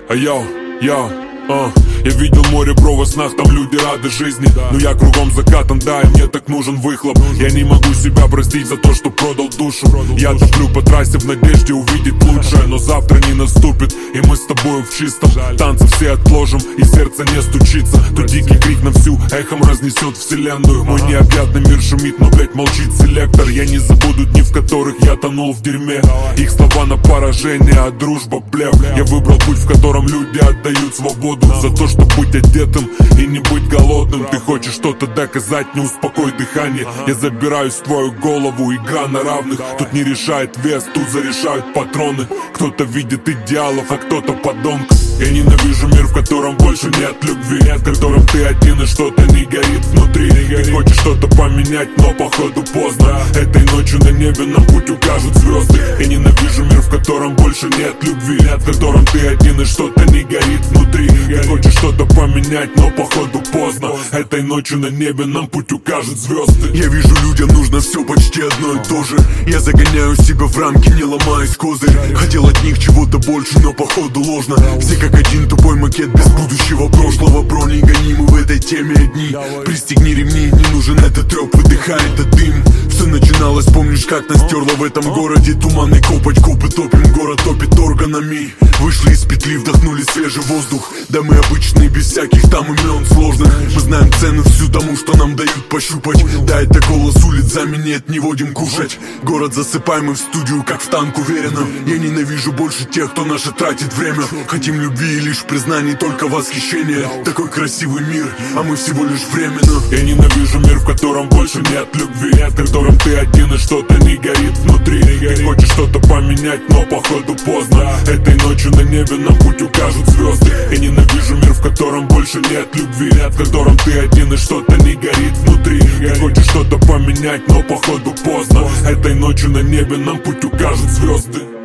Я видел море, бро, во снах, там люди рады жизни. Но я кругом закатан, да, и мне так нужен выхлоп. Я не могу себя простить за то, что продал душу. Я топлю по трассе в надежде увидеть лучшее, но завтра не наступит, и мы с тобою в чистом. Танцы все отложим, и сердце не стучится. То дикий крик на всю эхом разнесет вселенную. Мой необъятный мир шумит, но, блять, молчит селектор. Я не забуду дни, в которых я тонул в дерьме. Их слова на поражение, а дружба блеф. Я выбрал путь, в котором люди отдают свободу за то, чтобы быть одетым и не быть голодным. Ты хочешь что-то доказать, не успокой дыхание. Я забираюсь в твою голову, игра на равных. Тут не решает вес, тут зарешают патроны. Кто-то видит идеалов, а кто-то подонков. Я ненавижу мир, в котором больше нет любви, в котором ты один и что-то не горит внутри. Ты хочешь что-то поменять, но походу поздно. Этой ночью на небе нам путь укажут звезды. Я ненавижу мир, в котором больше нет любви, в котором ты один и что-то не горит внутри. Ты хочешь что-то поменять, но походу поздно. Этой ночью на небе нам путь укажут звезды. Я вижу, людям нужно все почти одно и то же. Я загоняю себя в рамки, не ломаясь козырь. Хотел от них чего-то больше, но походу ложно. Все как один тупой макет без будущего прошлого. Бро, не гони, мы в этой теме одни. Пристегни ремни, не нужен этот трёп, выдыхай этот дым. Все начиналось, помнишь, как нас стерло в этом городе. Туманный копоть, копы топим, город топит органами. Вышли из петли, вдохнули свежий воздух. Да мы обычные, без всяких там имен сложных. Мы знаем цену всю тому, что нам дают пощупать. Да, это голос улиц, за минет не водим кушать. Город засыпаем и в студию, как в танк уверенно. Я ненавижу больше тех, кто наше тратит время. Хотим любви и лишь признаний, только восхищение. Такой красивый мир, а мы всего лишь временно. Я ненавижу мир, в котором больше нет любви, в котором ты один и что-то не горит внутри. Ты хочешь что-то поменять, но походу поздно. Этой ночью на небе нам путь укажут звезды. Я ненавижу мир, в котором больше нет любви, в котором ты один и что-то не горит внутри. Ты хочешь что-то поменять, но походу поздно. Этой ночью на небе нам путь укажут звезды.